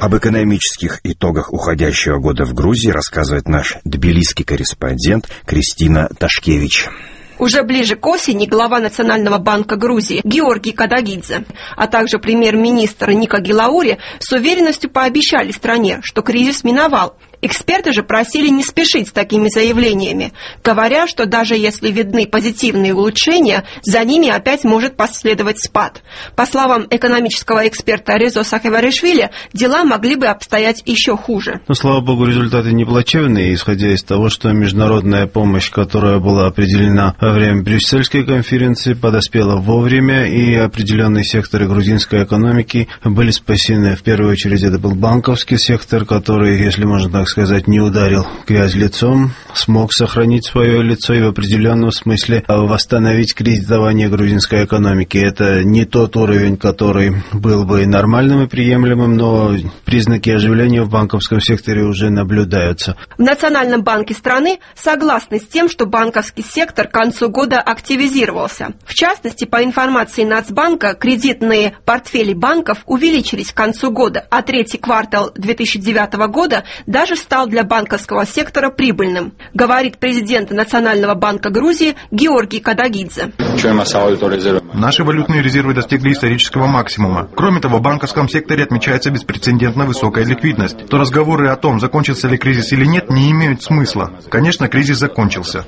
Об экономических итогах уходящего года в Грузии рассказывает наш тбилисский корреспондент Кристина Ташкевич. Уже ближе к осени глава Национального банка Грузии Георгий Кадагидзе, а также премьер-министр Ника Гилаури с уверенностью пообещали стране, что кризис миновал. Эксперты же просили не спешить с такими заявлениями, говоря, что даже если видны позитивные улучшения, за ними опять может последовать спад. По словам экономического эксперта Резо Сакеваришвили, дела могли бы обстоять еще хуже. Но, слава богу, результаты не плачевные, исходя из того, что международная помощь, которая была определена во время Брюссельской конференции, подоспела вовремя, и определенные секторы грузинской экономики были спасены. В первую очередь это был банковский сектор, который, если можно так сказать, не ударил в грязь лицом, смог сохранить свое лицо и в определенном смысле восстановить кредитование грузинской экономики. Это не тот уровень, который был бы нормальным и приемлемым, но признаки оживления в банковском секторе уже наблюдаются. В Национальном банке страны согласны с тем, что банковский сектор к концу года активизировался. В частности, по информации Нацбанка, кредитные портфели банков увеличились к концу года, а третий квартал 2009 года даже стал для банковского сектора прибыльным, говорит президент Национального банка Грузии Георгий Кадагидзе. Наши валютные резервы достигли исторического максимума. Кроме того, в банковском секторе отмечается беспрецедентно высокая ликвидность. То разговоры о том, закончился ли кризис или нет, не имеют смысла. Конечно, кризис закончился.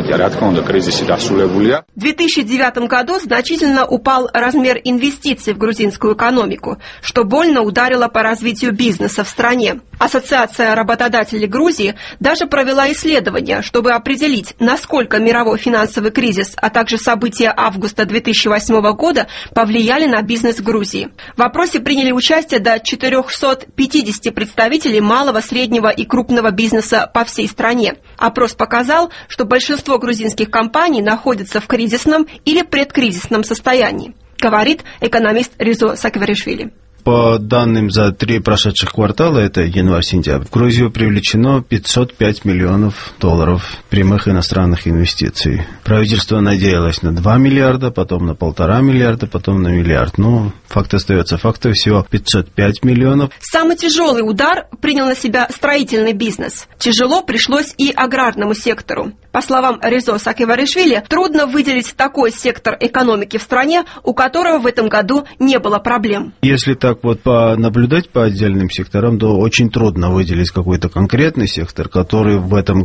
В 2009 году значительно упал размер инвестиций в грузинскую экономику, что больно ударило по развитию бизнеса в стране. Ассоциация работодателей Грузии даже провела исследование, чтобы определить, насколько мировой финансовый кризис, а также события августа 2008 года повлияли на бизнес Грузии. В опросе приняли участие до 450 представителей малого, среднего и крупного бизнеса по всей стране. Опрос показал, что большинство грузинских компаний находятся в кризисном или предкризисном состоянии, говорит экономист Резо Сакеваришвили. По данным за 3 прошедших квартала, это январь-сентябрь, в Грузию привлечено 505 миллионов долларов прямых иностранных инвестиций. Правительство надеялось на 2 миллиарда, потом на 1,5 миллиарда, потом на миллиард. Но факт остается фактом, всего 505 миллионов. Самый тяжелый удар принял на себя строительный бизнес. Тяжело пришлось и аграрному сектору. По словам Резо Сакеваришвили, трудно выделить такой сектор экономики в стране, у которого в этом году не было проблем. Если так вот понаблюдать по отдельным секторам, то очень трудно выделить какой-то конкретный сектор, который в этом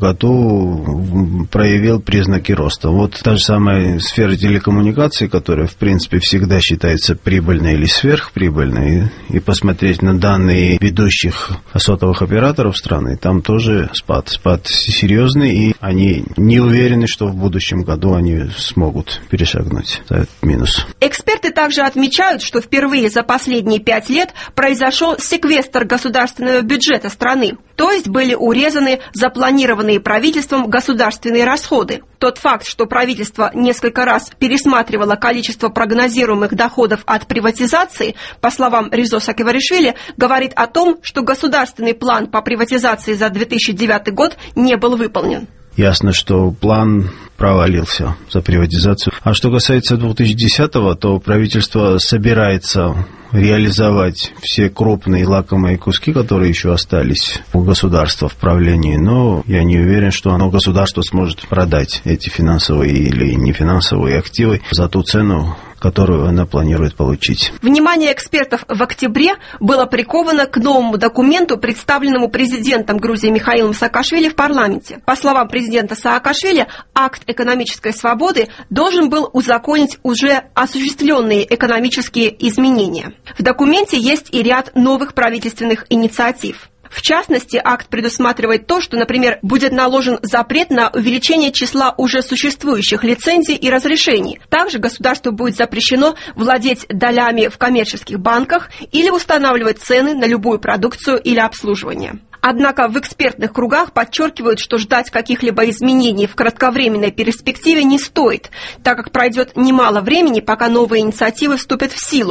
году проявил признаки роста. Вот та же самая сфера телекоммуникаций, которая, в принципе, всегда считается прибыльной или сверхприбыльной, и посмотреть на данные ведущих сотовых операторов страны, там тоже спад серьезный, и они не уверены, что в будущем году они смогут перешагнуть этот минус. Эксперты также отмечают, что впервые за последние 5 лет произошел секвестр государственного бюджета страны, то есть были урезаны запланированные правительством государственные расходы. Тот факт, что правительство несколько раз пересматривало количество прогнозируемых доходов от приватизации, по словам Резо Сакеваришвили, говорит о том, что государственный план по приватизации за 2009 год не был выполнен. Ясно, что план провалился за приватизацию. А что касается 2010-го, то правительство собирается реализовать все крупные лакомые куски, которые еще остались у государства в правлении, но я не уверен, что государство сможет продать эти финансовые или нефинансовые активы за ту цену, которую она планирует получить. Внимание экспертов в октябре было приковано к новому документу, представленному президентом Грузии Михаилом Саакашвили в парламенте. По словам президента Саакашвили, акт экономической свободы должен был узаконить уже осуществленные экономические изменения. В документе есть и ряд новых правительственных инициатив. В частности, акт предусматривает то, что, например, будет наложен запрет на увеличение числа уже существующих лицензий и разрешений. Также государству будет запрещено владеть долями в коммерческих банках или устанавливать цены на любую продукцию или обслуживание. Однако в экспертных кругах подчеркивают, что ждать каких-либо изменений в кратковременной перспективе не стоит, так как пройдет немало времени, пока новые инициативы вступят в силу.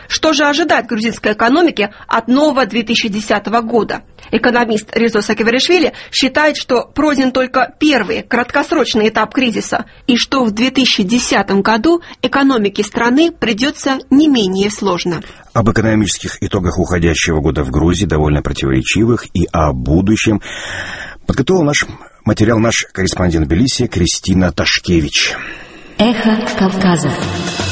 Что же ожидать грузинской экономике от нового 2010 года? Экономист Резо Сакеверишвили считает, что пройден только первый краткосрочный этап кризиса, и что в 2010 году экономике страны придется не менее сложно. Об экономических итогах уходящего года в Грузии, довольно противоречивых, и о будущем подготовил наш материал наш корреспондент в Тбилиси Кристина Ташкевич. Эхо Кавказа.